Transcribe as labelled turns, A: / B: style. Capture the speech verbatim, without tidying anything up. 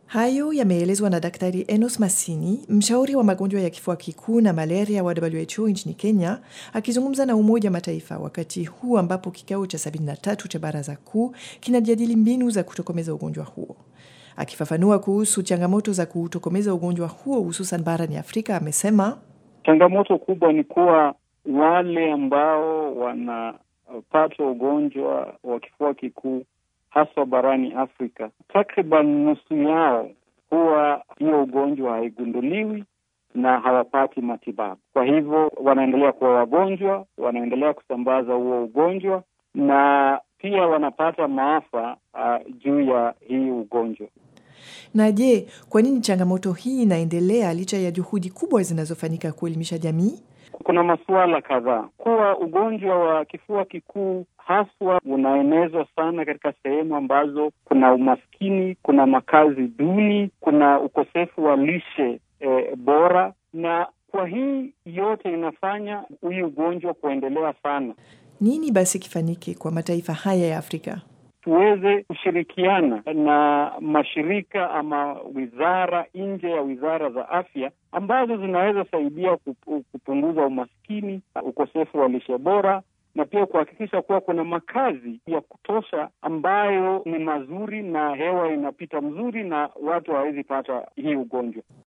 A: Hayo yameelezwa na Daktari Enos Masini, mshauri wa magonjwa ya kifua kikuu na malaria wa W H O nchini Kenya, akizungumza na Umoja Mataifa wakati huu ambapo kikao cha sabini na tatu cha Baraza Kuu kinajadili mbinu za kutokomeza ugonjwa huo. Akifafanua kuhusu changamoto za kutokomeza ugonjwa huo hususan barani Afrika, amesema
B: changamoto kubwa ni kuwa wale ambao wanapata ugonjwa wa kifua kikuu hasa barani Afrika, takriban nusu yao huwa hiyo ugonjwa haigunduliwi na hawapati matibabu. Kwa hivyo wanaendelea kuwa wagonjwa, wanaendelea kusambaza huo ugonjwa na pia wanapata maafa uh, juu ya hii ugonjwa.
A: Na je, kwa nini changamoto hii inaendelea licha ya juhudi kubwa zinazofanyika kuelimisha jamii?
B: Kuna masuala kadhaa. Kuwa ugonjwa wa kifua kikuu haswa unaenezwa sana katika sehemu ambazo kuna umaskini, kuna makazi duni, kuna ukosefu wa lishe e, bora, na kwa hii yote inafanya hii ugonjwa kuendelea sana.
A: Nini basi kifanyike kwa mataifa haya ya Afrika?
B: Tuweze kushirikiana na mashirika ama wizara nje ya wizara za afya ambazo zinaweza saidia kupunguza umaskini, ukosefu wa lishe bora, na pia kuhakikisha kuwa kuna makazi ya kutosha ambayo ni mazuri na hewa inapita mzuri na watu hawezi pata hii ugonjwa.